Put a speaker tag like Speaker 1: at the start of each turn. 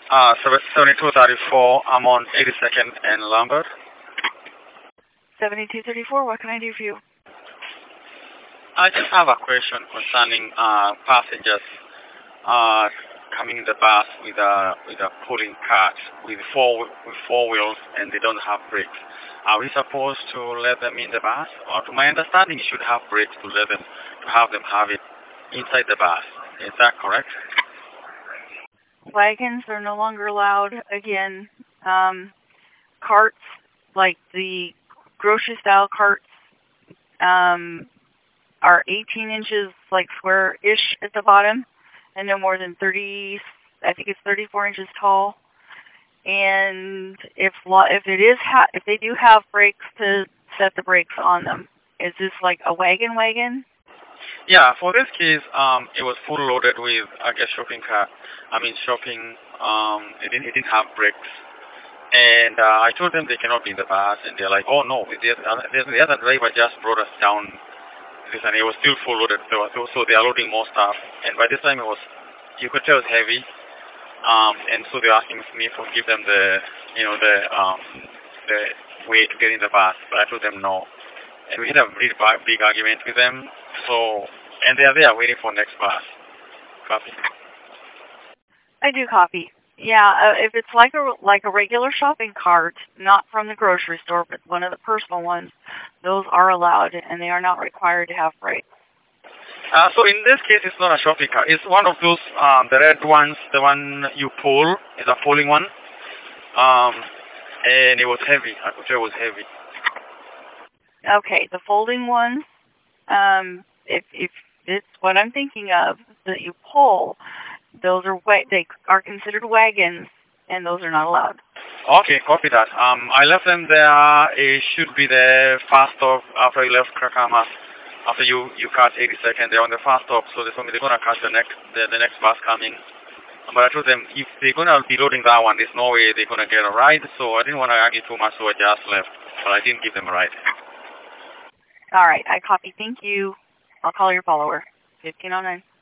Speaker 1: 7234, I'm on 82nd and Lambert.
Speaker 2: 7234, what can I do for you?
Speaker 1: I just have a question concerning passengers coming in the bus with a pulling cart with four wheels and they don't have brakes. Are we supposed to let them in the bus? Or to my understanding, you should have brakes to have them have it inside the bus. Is that correct?
Speaker 2: Wagons are no longer allowed. Again, carts, like the grocery-style carts, are 18 inches, like square-ish at the bottom, and no more than 30. I think it's 34 inches tall. And if they do have brakes, to set the brakes on them. Is this like a wagon?
Speaker 1: Yeah, for this case, it was full loaded with, I guess, shopping cart. It didn't have brakes. And I told them they cannot be in the bus, and they're like, oh no, the other driver just brought us down this, and it was still full loaded. So they are loading more stuff. And by this time you could tell it was heavy. And so they're asking me to give them the way to get in the bus, but I told them no. And we had a really big argument with them. And they are there waiting for next bus. Copy.
Speaker 2: I do copy. Yeah, if it's like a regular shopping cart, not from the grocery store, but one of the personal ones, those are allowed, and they are not required to have brakes.
Speaker 1: So in this case, it's not a shopping cart. It's one of those, the red ones, the one you pull. It's a folding one. And it was heavy. I could tell it was heavy.
Speaker 2: Okay, the folding ones, if it's what I'm thinking of, that you pull, they are considered wagons, and those are not allowed.
Speaker 1: Okay, copy that. I left them there. It should be the fast stop after you left Krakama. After you catch 82nd, they're on the fast stop, so they told me they're gonna catch the next bus coming. But I told them if they're gonna be loading that one, there's no way they're gonna get a ride. So I didn't want to argue too much, so I just left. But I didn't give them a ride.
Speaker 2: All right, I copy. Thank you. I'll call your follower. 1509.